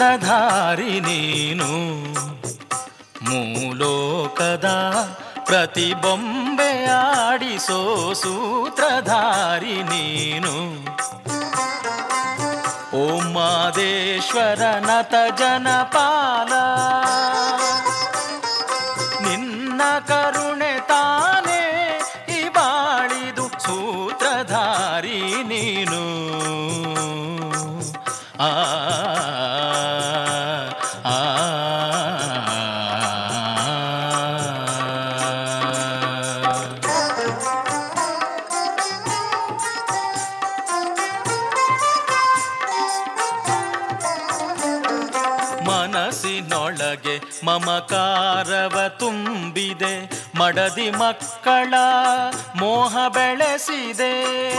ಸೂತ್ರಧಾರಿ ನೀನು, ಮೂಲೋಕದ ಪ್ರತಿಬೊಂಬೆ ಆಡಿಸೋ ಸೂತ್ರಧಾರಿ ನೀನು. ಓಂ ಮಾದೇಶ್ವರ ನತ ಜನಪಾಲ, ನಿನ್ನ ಕರುಣೆ ತಾನೇ ಈ ಬಾಳಿದು ಸೂತ್ರಧಾರಿ ನೀನು. ಆ ಮನಸ್ಸಿನೊಳಗೆ ಮಮಕಾರವ ತುಂಬಿದೆ, ಮಡದಿ ಮಕ್ಕಳ ಮೋಹ ಬೆಳೆಸಿದೆ.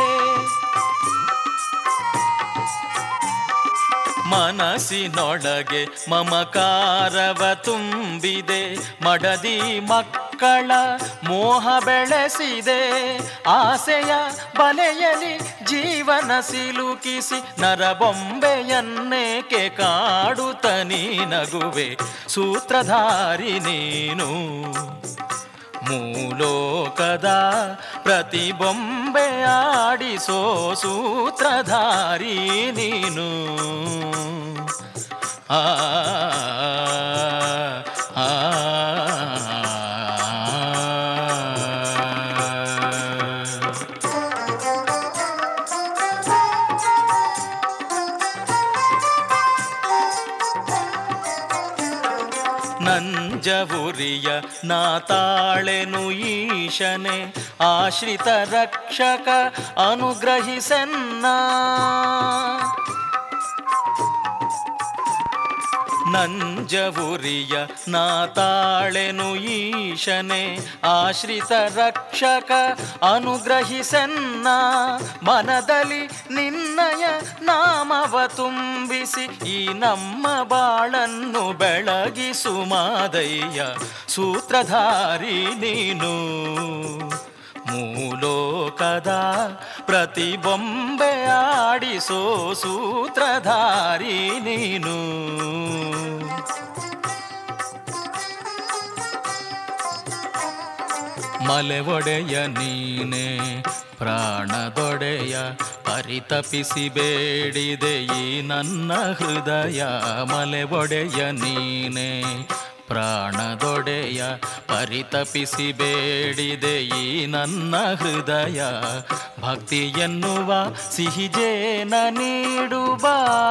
ಮನಸ್ಸಿನೊಳಗೆ ಮಮಕಾರವ ತುಂಬಿದೆ, ಮಡದಿ ಮಕ್ಕಳ ಮೋಹ ಬೆಳೆಸಿದೆ. ಆಸೆಯ ಬಲೆಯಲಿ ಜೀವನ ಸಿಲುಕಿಸಿ ನರಬೊಂಬೆಯನ್ನೇಕೆ ಕಾಡುತ್ತ ನೀ ನಗುವೆ ಸೂತ್ರಧಾರಿ ನೀನು. ಮೂಲೋಕದ ಪ್ರತಿಬೊಂಬೆ ಆಡಿಸೋ ಸೂತ್ರಧಾರಿ ನೀನು. ಆ ನಂಜವುರಿಯ ನಾತಾಳೆನು ಈಶನೆ, ಆಶ್ರಿತ ರಕ್ಷಕ ಅನುಗ್ರಹಿಸೆನ್ನ. ನಂಜವುರಿಯ ನಾತಾಳೆನು ಈಶನೆ, ಆಶ್ರಿತ ರಕ್ಷಕ ಅನುಗ್ರಹಿಸೆನ್ನ. ಮನದಲ್ಲಿ ನಿನ್ನಯ ನಾಮವ ತುಂಬಿಸಿ ಈ ನಮ್ಮ ಬಾಳನ್ನು ಬೆಳಗಿಸು ಮಾದಯ್ಯ ಸೂತ್ರಧಾರಿ ನೀನು. ಮೂಲೋಕದ ಪ್ರತಿಬೊಂಬೆ ಆಡಿಸೋ ಸೂತ್ರಧಾರಿ ನೀನು. ಮಲೆ ಒಡೆಯ ನೀನೆ ಪ್ರಾಣದೊಡೆಯ, ಪರಿತಪಿಸಿ ಬೇಡಿದೆ ಈ ನನ್ನ ಹೃದಯ. ಮಲೆ ಒಡೆಯ ನೀನೆ ಪ್ರಾಣದೊಡೆಯ, ಪರಿತಪಿಸಿ ಬೇಡಿದೆ ಈ ನನ್ನ ಹೃದಯ. ಭಕ್ತಿ ಎನ್ನುವ ಸಿಹಿಜೇನ ನೀಡುವ.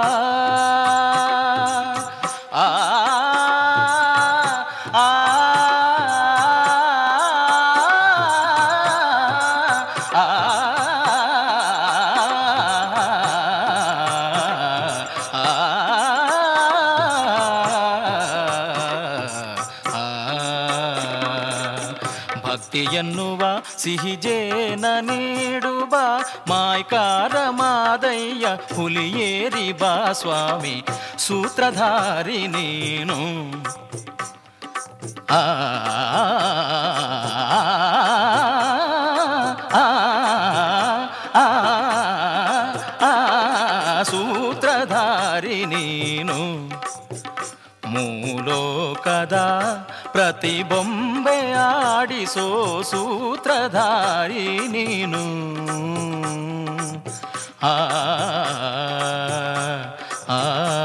ಆ ಎನ್ನುವ ಸಿಹಿಜೇನ ನೀಡುವ. ಮಾಯ್ಕಾರ ಮಾದಯ್ಯ ಹುಲಿಯೇರಿ ಬಾ ಸ್ವಾಮಿ ಸೂತ್ರಧಾರಿ ನೀನು. ಆ ಸೂತ್ರಧಾರಿ ನೀನು. ಮೂಲೋಕದ ಪ್ರತಿಬೊಂಬೆ ಆಡಿಸೋ ಸೂತ್ರಧಾರಿ ನೀನು. ಆ